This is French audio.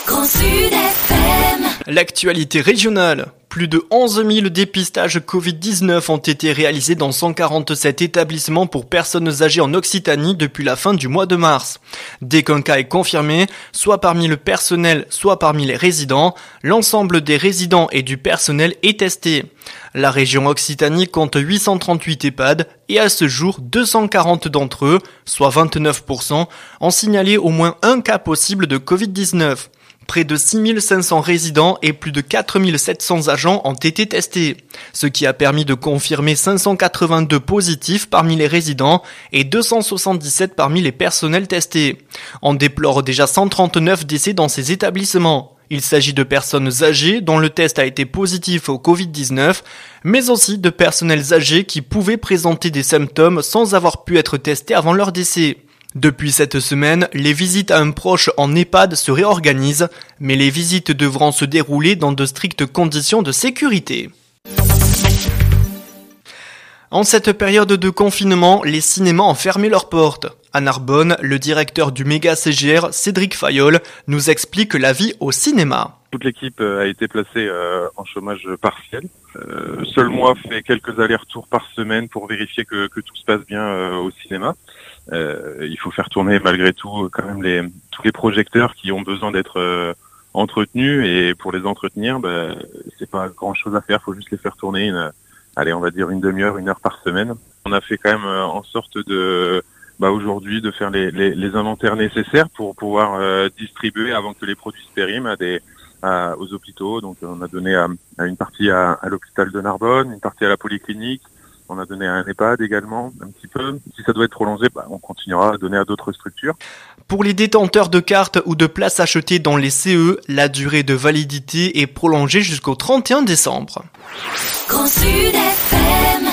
Grand Sud FM. L'actualité régionale. Plus de 11 000 dépistages Covid-19 ont été réalisés dans 147 établissements pour personnes âgées en Occitanie depuis la fin du mois de mars. Dès qu'un cas est confirmé, soit parmi le personnel, soit parmi les résidents, l'ensemble des résidents et du personnel est testé. La région Occitanie compte 838 EHPAD et à ce jour, 240 d'entre eux, soit 29%, ont signalé au moins un cas possible de Covid-19. Près de 6 500 résidents et plus de 4 700 agents ont été testés, ce qui a permis de confirmer 582 positifs parmi les résidents et 277 parmi les personnels testés. On déplore déjà 139 décès dans ces établissements. Il s'agit de personnes âgées dont le test a été positif au Covid-19, mais aussi de personnels âgés qui pouvaient présenter des symptômes sans avoir pu être testés avant leur décès. Depuis cette semaine, les visites à un proche en EHPAD se réorganisent, mais les visites devront se dérouler dans de strictes conditions de sécurité. En cette période de confinement, les cinémas ont fermé leurs portes. À Narbonne, le directeur du méga CGR, Cédric Fayol, nous explique la vie au cinéma. Toute l'équipe a été placée en chômage partiel. Seul moi fait quelques allers-retours par semaine pour vérifier que tout se passe bien au cinéma. Il faut faire tourner malgré tout quand même tous les projecteurs qui ont besoin d'être entretenus, et pour les entretenir, c'est pas grand chose à faire, faut juste les faire tourner on va dire une demi-heure, 1 heure par semaine. On a fait quand même en sorte de aujourd'hui de faire les inventaires nécessaires pour pouvoir distribuer avant que les produits se périment aux hôpitaux. Donc on a donné une partie à l'hôpital de Narbonne, une partie à la polyclinique. On a donné à un EHPAD également, un petit peu. Si ça doit être prolongé, on continuera à donner à d'autres structures. Pour les détenteurs de cartes ou de places achetées dans les CE, la durée de validité est prolongée jusqu'au 31 décembre. Grand Sud FM.